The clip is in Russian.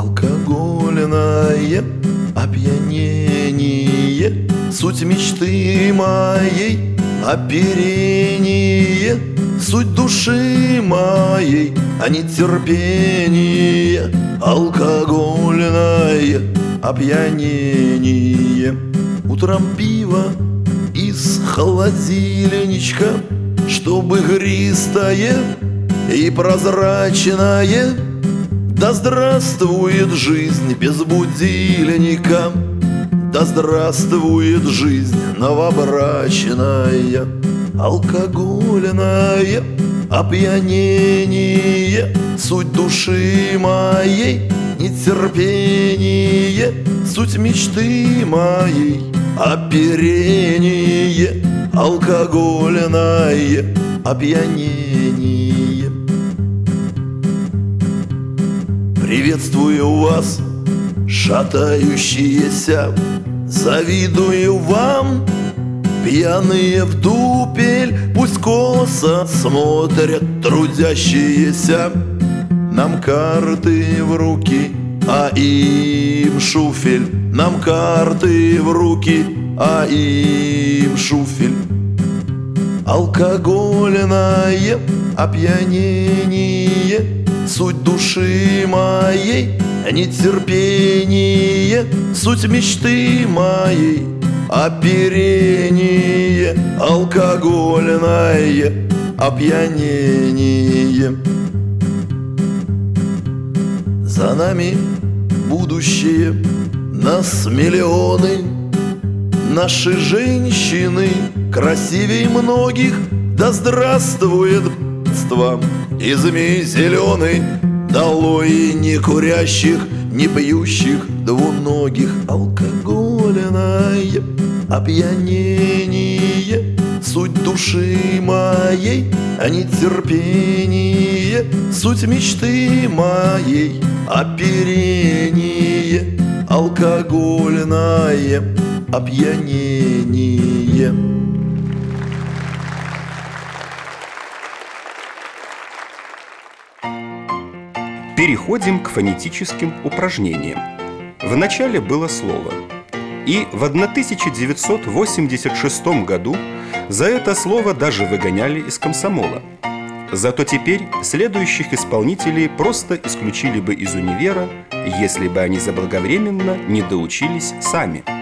Алкогольное опьянение, суть мечты моей, оперение, суть души моей, а не терпение. Алкогольное опьянение. Утром пиво из холодильничка, чтобы игристое и прозрачное. Да здравствует жизнь без будильника, да здравствует жизнь новобрачная. Алкогольное опьянение, суть души моей, нетерпение, суть мечты моей, оперение. Алкогольное опьянение. Приветствую вас, шатающиеся, завидую вам, пьяные в дупель, пусть косо смотрят трудящиеся. Нам карты в руки, а им шуфель. Нам карты в руки, а им шуфель. Алкогольное опьянение, суть души моей, нетерпение, суть мечты моей, оперение. Алкогольное опьянение. За нами будущее, нас миллионы, наши женщины красивей многих. Да здравствует б***ство и змей зеленый, долой не курящих, не пьющих двуногих. Алкогольное опьянение, суть души моей, а не терпение, суть мечты моей, оперение. Алкогольное опьянение. Переходим к фонетическим упражнениям. В начале было слово, и в 1986 году за это слово даже выгоняли из комсомола. Зато теперь следующих исполнителей просто исключили бы из универа, если бы они заблаговременно не доучились сами.